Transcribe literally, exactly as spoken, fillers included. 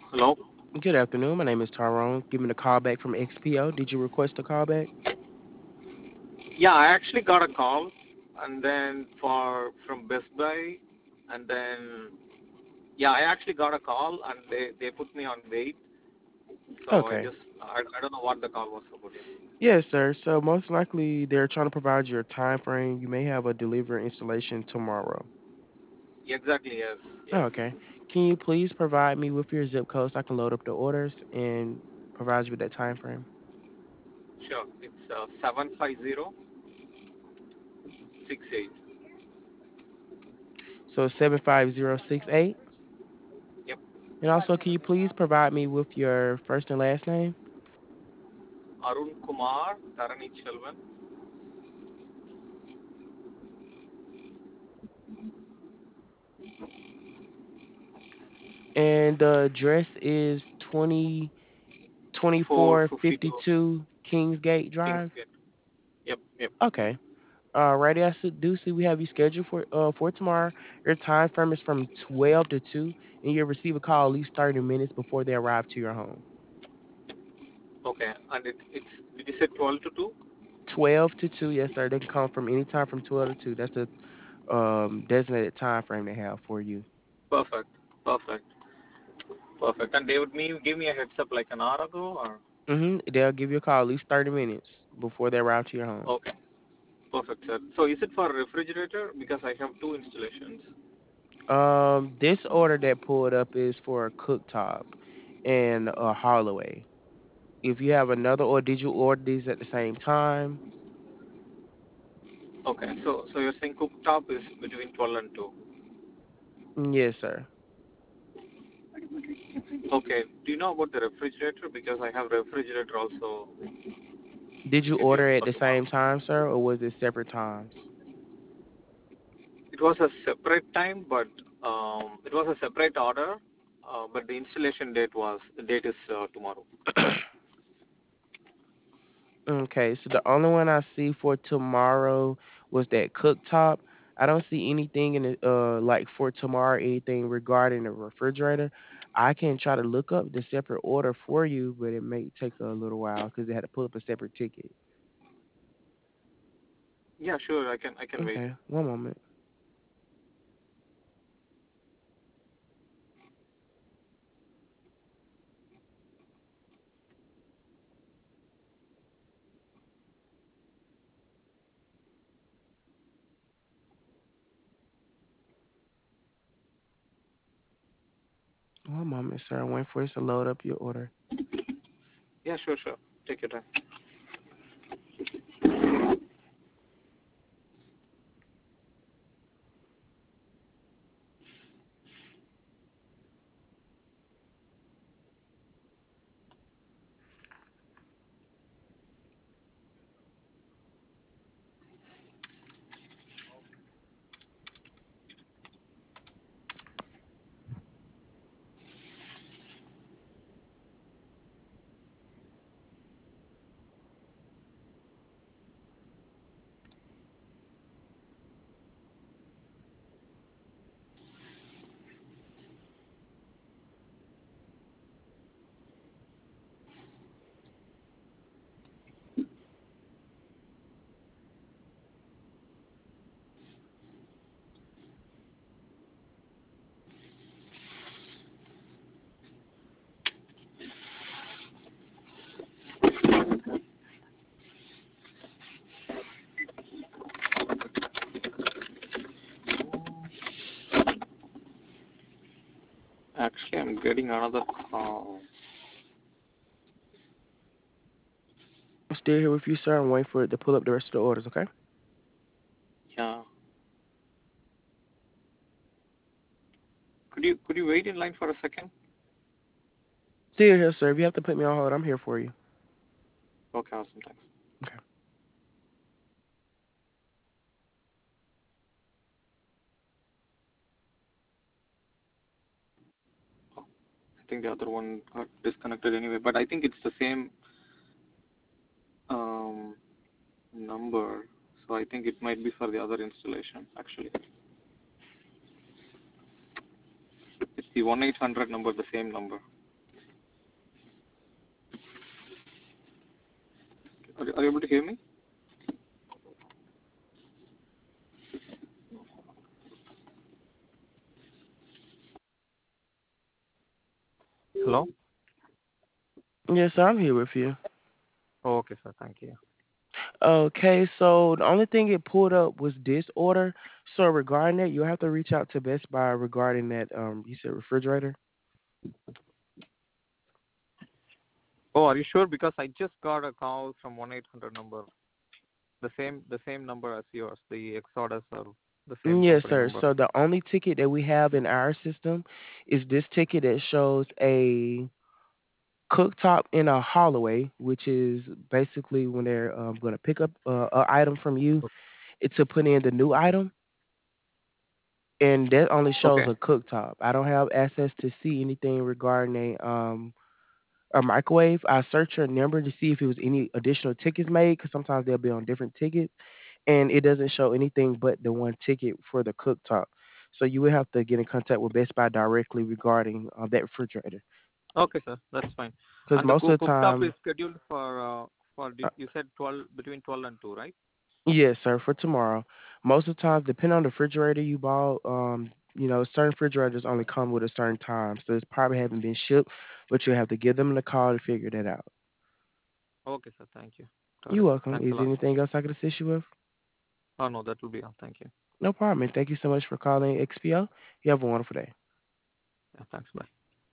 Hello. Good afternoon. My name is Tyrone. Giving a call back from X P O. Did you request a call back? Yeah, I actually got a call, and then for from Best Buy, and then yeah, I actually got a call, and they they put me on wait. So I Okay. just I, I don't know what the call was about. Yes, sir. So most likely they're trying to provide you a time frame. You may have a delivery installation tomorrow. Yeah, exactly. Yes. Oh, Yes. okay. Can you please provide me with your zip code so I can load up the orders and provide you with that time frame? Sure. It's uh, seven five zero six eight. So seven five zero six eight. Yep. And also, can you please provide me with your first and last name? Arun Kumar Tarani Chelvan. And the address is twenty twenty four four fifty fifty two two Kingsgate Drive. Kingsgate. Yep. Yep. Okay. Alrighty, I s- do see we have you scheduled for uh for tomorrow. Your time frame is from twelve to two, and you'll receive a call at least thirty minutes before they arrive to your home. Okay. And it it's did you say twelve to two? twelve to two, yes sir. They can come from any time from twelve to two. That's the um designated time frame they have for you. Perfect. Perfect. Perfect. And they would me give me a heads up like an hour ago or Mhm. They'll give you a call at least thirty minutes before they arrive to your home. okay. Perfect, sir. So is it for refrigerator? Because I have two installations. Um, this order that pulled up is for a cooktop and a Holloway. If you have another order, did you order these at the same time? Okay. So so you're saying cooktop is between twelve and two. Yes, sir. Okay. Do you know about the refrigerator? Because I have refrigerator also Did you scheduled order at for the tomorrow. same time, sir, or was it separate times? It was a separate time, but um, it was a separate order. Uh, but the installation date was the date is uh, tomorrow. Okay, so the only one I see for tomorrow was that cooktop. I don't see anything in the uh like for tomorrow, anything regarding the refrigerator. I can try to look up the separate order for you, but it may take a little while because they had to pull up a separate ticket. Yeah, sure. I can I can wait. Okay, one moment. One moment, sir. I'm waiting for it to load up your order. Yeah, sure, sure. Take your time. Actually, I'm getting another call. I'm still here with you, sir. I'm waiting for it to pull up the rest of the orders, okay? Yeah. Could you could you wait in line for a second? Still here, sir. If you have to put me on hold, I'm here for you. Okay, awesome. Thanks. Okay. Oh, I think the other one got disconnected anyway, but I think it's the same um, number. So I think it might be for the other installation. Actually, it's the one eight hundred number, the same number. hear me? Hello? Yes, sir, I'm here with you. Oh, okay, sir. Thank you. Okay, so the only thing it pulled up was disorder. So regarding that, you'll have to reach out to Best Buy regarding that. Um, you said refrigerator. Oh, are you sure? Because I just got a call from one eight hundred number, the same the same number as yours, the Exodus or the same Mm, yes, company sir. number. So the only ticket that we have in our system is this ticket that shows a cooktop in a hallway, which is basically when they're um, going to pick up uh, an item from you, it's to put in the new item, and that only shows Okay. a cooktop. I don't have access to see anything regarding a um a microwave. I searched your number to see if it was any additional tickets made, because sometimes they'll be on different tickets, and it doesn't show anything but the one ticket for the cooktop. So you will have to get in contact with Best Buy directly regarding uh, that refrigerator, Okay, sir. That's fine. because And the most cook of the cooktop is time, scheduled for uh, for uh, did you said twelve between twelve and two, right? yes, sir, for tomorrow. Most of the time, depending on the refrigerator you bought, um, you know, certain refrigerators only come with a certain time, so it's probably haven't been shipped, but you have to give them a call to figure that out. Okay, sir. Thank you. Got You're it. welcome. Thanks a Is there lot. anything else I could assist you with? Oh no, that will be all. Thank you. No problem. And thank you so much for calling X P O. You have a wonderful day. Yeah, thanks. Bye.